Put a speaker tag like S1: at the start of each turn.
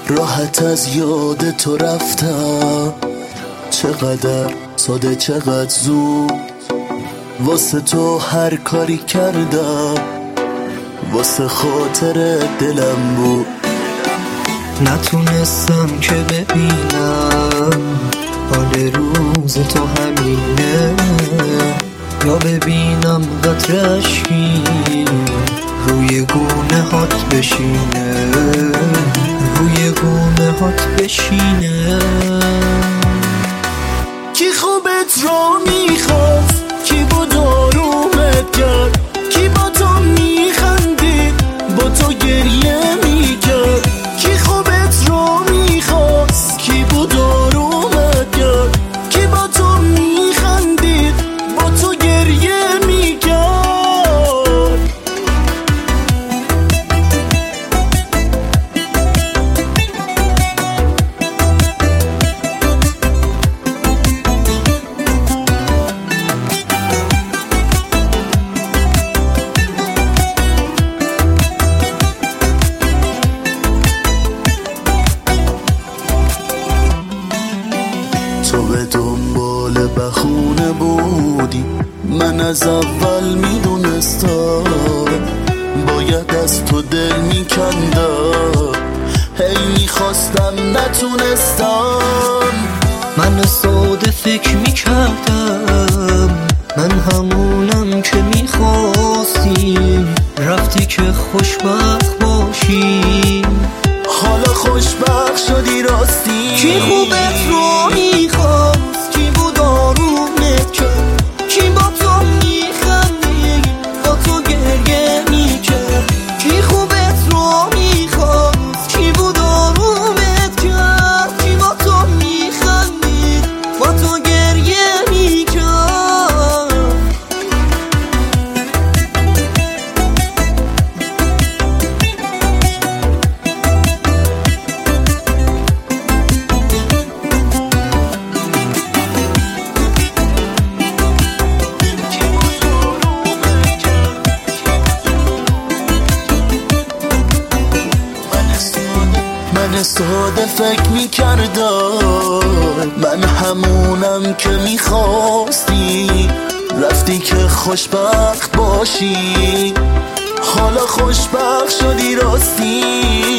S1: راحت از یاد تو رفتم، چقدر ساده چقدر زود واسه تو هر کاری کردم، واسه خاطر دلم بود.
S2: نتونستم که ببینم حال روز تو همینه، یا ببینم قطره اشکی روی گونه هات بشینه، روی گونه هات بشینه.
S1: کی خوبت رو میخواست، کی بود آرومت کرد، کی با تو میخندید با تو گریه میکرد. کی خوبت رو میخواست، کی بود آرومت کرد، کی با تو میخندید با تو گریه میکرد. تو به دنبال بخونه بودی، من از اول میدونستم باید از تو دل میکندم، هی میخواستم نتونستم.
S2: من ساده فکر میکردم من همونم که میخواستی، رفتی که خوشبخت باشی،
S1: حالا خوشبخت شدی راستی.
S2: کی خوبت رو میخواست، کی بود آرومت کرد، کی با تو میخندید با تو گریه میکرد. کی خوبت رو میخواست، کی بود آرومت کرد، کی با تو میخندید با تو گریه میکرد.
S1: من ساده فکر میکردم من همونم که میخواستی، رفتی که خوشبخت باشی، حالا خوشبخت شدی راستی.